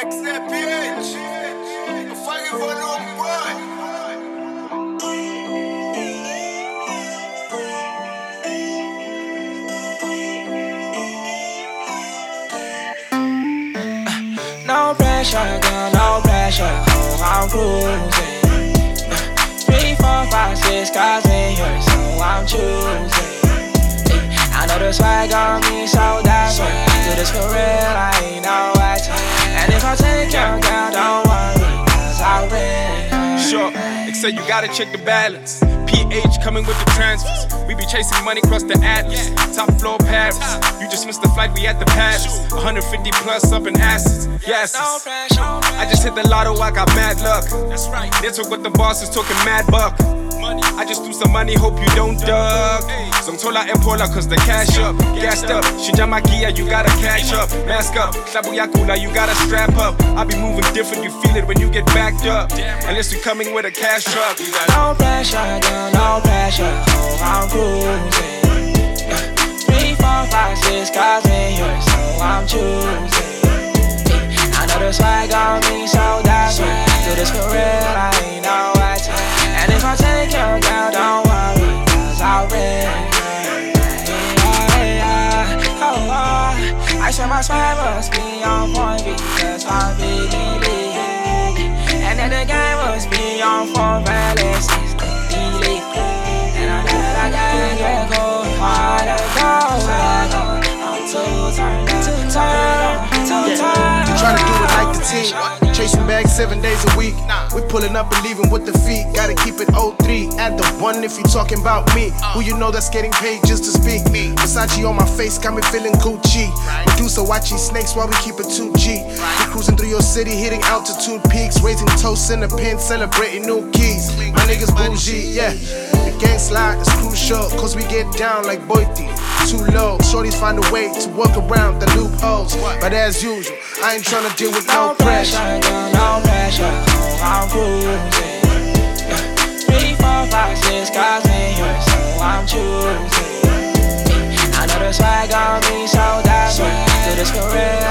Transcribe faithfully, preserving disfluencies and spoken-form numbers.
X Z P H. The fucking volume boy. No pressure, girl, no pressure. Oh, I'm cruising. Three, four, five, six cars in here, so I'm choosing. I know the swag on me, so that's why I do this for real, I ain't no acting. And if I take your girl, don't worry, cause I'll win. Sure, except you gotta check the balance. P H coming with the transfers. We be chasing money across the Atlas. Top floor Paris. You just missed the flight, we at the Paris. one hundred fifty plus up in assets. Yes. I just hit the lotto, I got mad luck. That's right. They took what the boss is talking mad buck. I just threw some money, hope you don't duck. Zongtola Empola cause the cash up. Gassed up, Shijama Gia, you gotta cash up. Mask up, Shabuyakula, you gotta strap up. I be moving different, you feel it when you get backed up. Unless you coming with a cash truck. You got no pressure, girl, no pressure. Oh, I'm cruising. Three, four, five, six cars in here, so I'm choosing. I know the swag on me, so that's why I do this for real, I ain't no acting. And if I take your girl, don't worry, cause I'll win. Yeah, yeah, oh, oh. I swear my swag must be on point because I'm big and big. And then the game must be on form, valid since the delay. And I know that I can't get go harder, go harder. I'm too tired, too tired, too tired. You tryna do it like the team, chasing bags seven days a week. We pulling up and leaving with the feet. Gotta keep it oh three. Add the one if you talking about me. Who you know that's getting paid just to speak? Versace on my face, got me feeling Gucci. Medusa watching snakes while we keep it two G. We cruising through your city, hitting altitude peaks, raising toasts in the pen, celebrating new keys. My niggas bougie, yeah. The gang slide is crucial, cause we get down like Boyti. Too low, shorties find a way to work around the loopholes. But as usual, I ain't tryna deal with no, no pressure. pressure, girl, no pressure. Oh, I'm cruising. Three, four, five, six cars in here, so I'm choosing. I know the swag on me, so that's why I do this for real.